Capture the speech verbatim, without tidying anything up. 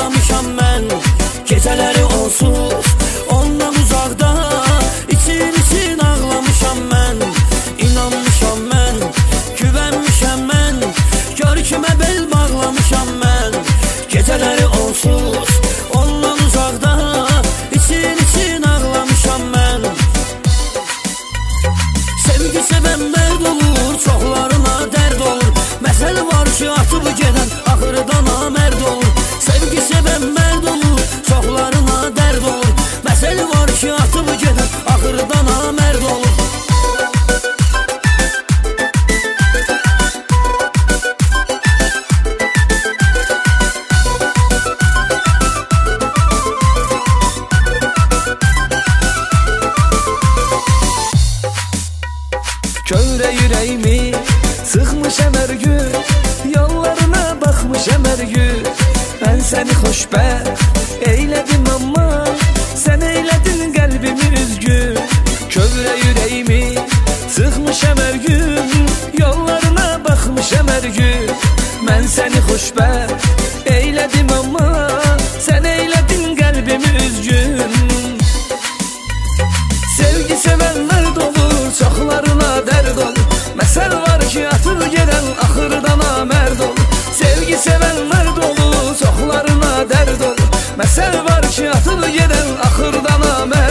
ağlamışam mən. Gecələri onsuz ondan uzaqda, için için ağlamışam mən. İnanmışam mən, güvənmişəm mən, görkümə bel bağlamışam mən. Gecələri onsuz ondan uzaqda, için için ağlamışam mən. Sevgi sevən mərd olur, çoxlarına dərd olur. Məsəl var ki, atıb gedən axırda namərd olur. Sevgi sevən mərd olur, çoxlarına dərd olur. Məsəl var ki, atıb gedən axırda namərd olur. Kövrə ürəyimi sıxmışam hər gün, yollarına baxmışam hər gün. Mən səni xoşbəxt eylədim, amma sən eylədin qəlbimi üzgün. Kövrə ürəyimi sıxmışam hər gün, yollarına baxmışam hər gün. Mən səni xoşbəxt eylədim, amma sən eylədin qəlbimi üzgün. Sevgi sevənlər dolur, çoxlarına dərd olur. Məsəl var ki, atıb gedən axırda namərd olur. Sevgi sevənlər dolur, çoxlarına dərd olur. Məsəl var ki, atıb gedən axırda namərd olur.